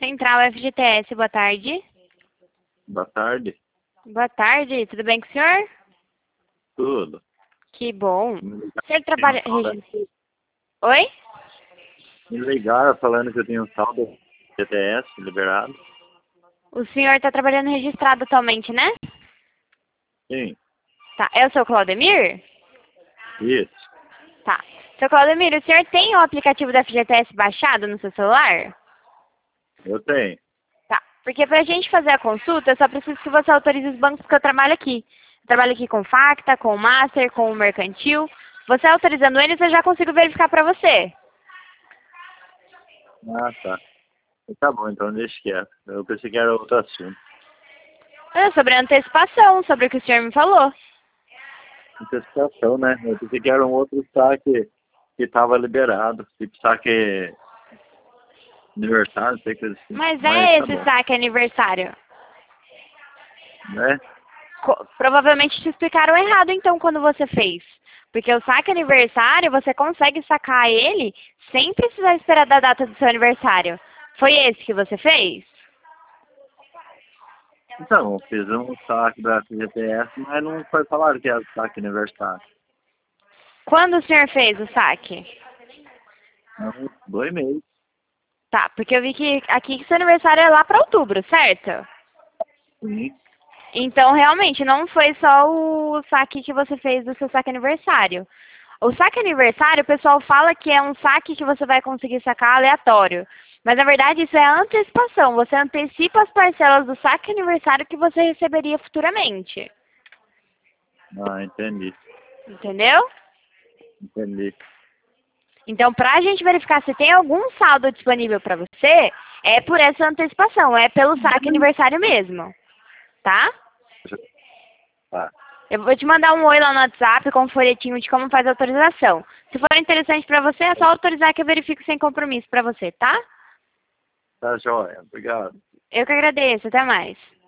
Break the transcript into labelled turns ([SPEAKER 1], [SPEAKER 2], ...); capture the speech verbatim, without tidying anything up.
[SPEAKER 1] Central F G T S, boa tarde.
[SPEAKER 2] Boa tarde.
[SPEAKER 1] Boa tarde, tudo bem com o senhor?
[SPEAKER 2] Tudo.
[SPEAKER 1] Que bom.
[SPEAKER 2] Me
[SPEAKER 1] O senhor
[SPEAKER 2] ligaram,
[SPEAKER 1] trabalha... regi- Oi?
[SPEAKER 2] me ligaram falando que eu tenho um saldo G T S liberado.
[SPEAKER 1] O senhor está trabalhando registrado atualmente, né?
[SPEAKER 2] Sim,
[SPEAKER 1] Tá, é o seu Claudemir?
[SPEAKER 2] isso.
[SPEAKER 1] Tá. Seu Claudemir, o senhor tem o aplicativo da F G T S baixado no seu celular?
[SPEAKER 2] Eu tenho.
[SPEAKER 1] Tá, porque pra gente fazer a consulta, eu só preciso que você autorize os bancos que eu trabalho aqui. Eu trabalho aqui com o Facta, com o Master, com o Mercantil. Você autorizando eles, eu já consigo verificar pra você.
[SPEAKER 2] Ah, tá. Tá bom, então deixa quieto. Eu pensei que era outro assunto.
[SPEAKER 1] É sobre a antecipação, sobre o que o senhor me falou.
[SPEAKER 2] Antecipação, né? Eu pensei que era um outro saque que estava liberado. Tipo saque aniversário, não sei o que assim.
[SPEAKER 1] Mas
[SPEAKER 2] Mas
[SPEAKER 1] é
[SPEAKER 2] tá
[SPEAKER 1] esse
[SPEAKER 2] bom.
[SPEAKER 1] saque aniversário.
[SPEAKER 2] Né?
[SPEAKER 1] Co- Provavelmente te explicaram errado então quando você fez. Porque o saque aniversário, você consegue sacar ele sem precisar esperar da data do seu aniversário. Foi esse que você fez?
[SPEAKER 2] Então, eu fiz um saque da F G T S, mas não foi falado que era saque aniversário.
[SPEAKER 1] Quando o senhor fez o saque?
[SPEAKER 2] Não, dois meses.
[SPEAKER 1] Tá, porque eu vi que aqui que seu aniversário é lá para outubro, certo?
[SPEAKER 2] Sim.
[SPEAKER 1] Então, realmente, não foi só o saque que você fez do seu saque aniversário. O saque aniversário, o pessoal fala que é um saque que você vai conseguir sacar aleatório. Mas, na verdade, isso é antecipação. Você antecipa as parcelas do saque aniversário que você receberia futuramente.
[SPEAKER 2] Ah, entendi.
[SPEAKER 1] Entendeu?
[SPEAKER 2] Entendi.
[SPEAKER 1] Então, para a gente verificar se tem algum saldo disponível para você, é por essa antecipação, é pelo saque aniversário mesmo. Tá?
[SPEAKER 2] Tá.
[SPEAKER 1] Eu vou te mandar um oi lá no WhatsApp com um folhetinho de como faz a autorização. Se for interessante para você, é só autorizar que eu verifico sem compromisso para você, tá?
[SPEAKER 2] Tá joia. Obrigado.
[SPEAKER 1] Eu que agradeço. Até mais.